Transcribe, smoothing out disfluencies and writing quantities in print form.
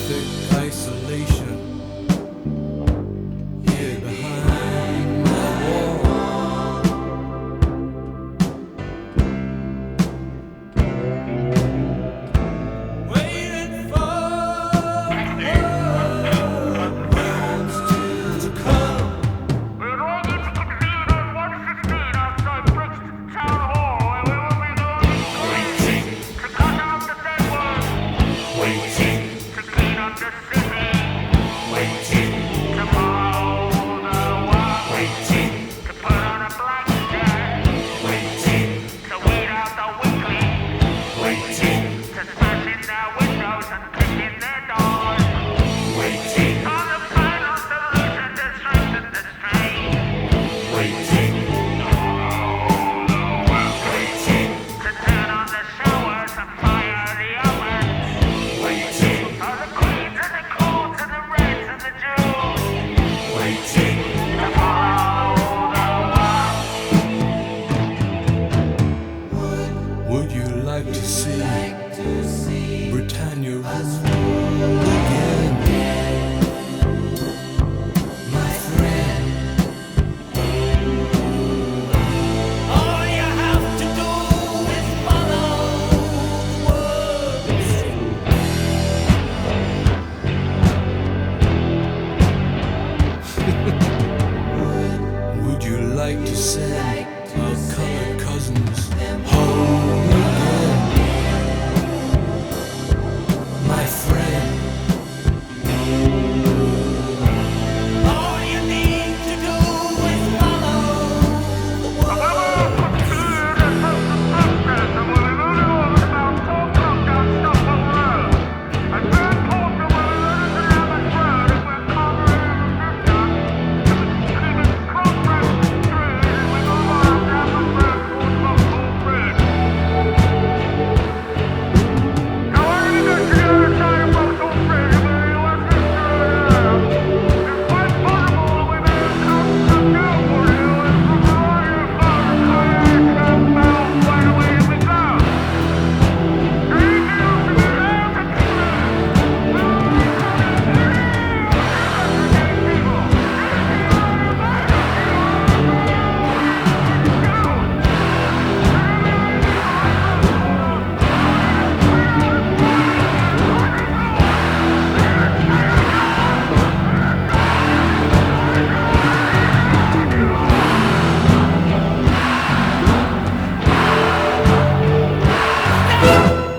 perfect isolation here behind my wall. Waiting for words to come. We're all going to convene on 116 outside Brixton Town Hall, where we will be going to cut out the dead worms, to clean up the city, to mow the world, to put on a blackjack, to weed out the weaklings, to smash in their windows and kick in their doors. On the final solution to strengthen the strain. To turn on the showers and fire the ovens. For the queens and the coons and the reds and the Jews. To follow the world. Would you like to see Britannia rule?